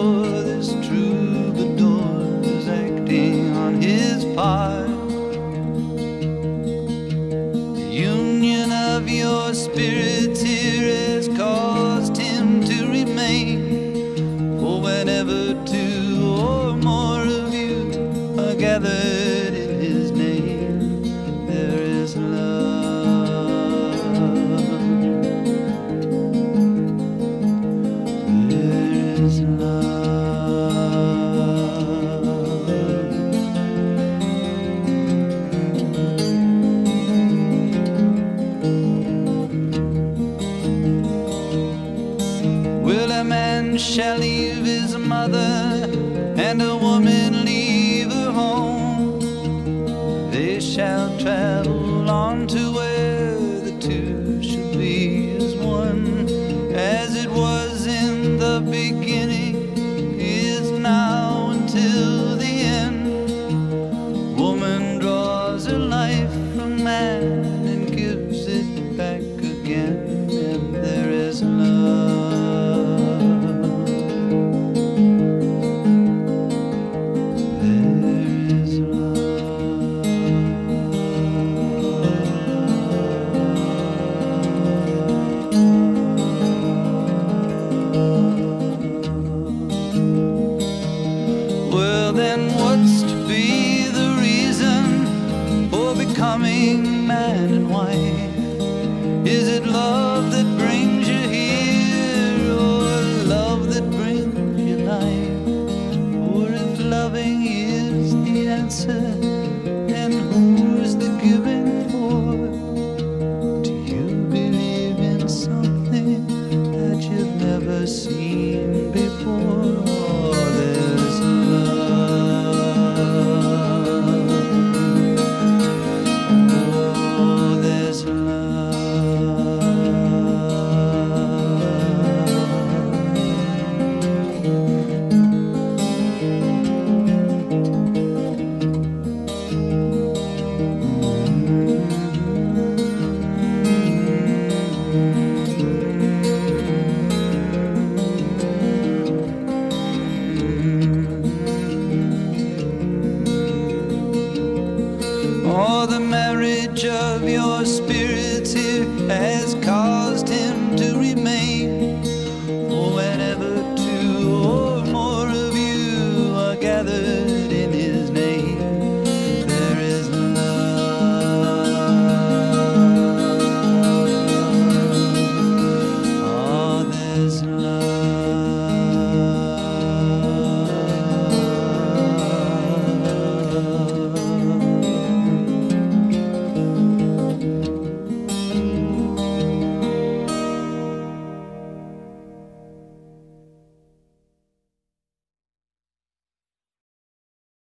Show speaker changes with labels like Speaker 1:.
Speaker 1: for this troubadour was acting on his part. The union of your spirits here has caused him to remain. For whenever two or more of you are gathered in his name, there is love. There is love. Will a man shall leave his mother, and a woman leave her home? They shall travel on to where the two shall be as one. As it was in the beginning, is now until the end. Woman draws her life from man and gives it back again, and there is love. Well, then what's to be the reason for becoming man and wife? Is it love that brings you here, or love that brings you life? Or if loving is the answer, then who's the giving for? Do you believe in something that you've never seen before? Oh, there's oh, there's love. Oh, the marriage of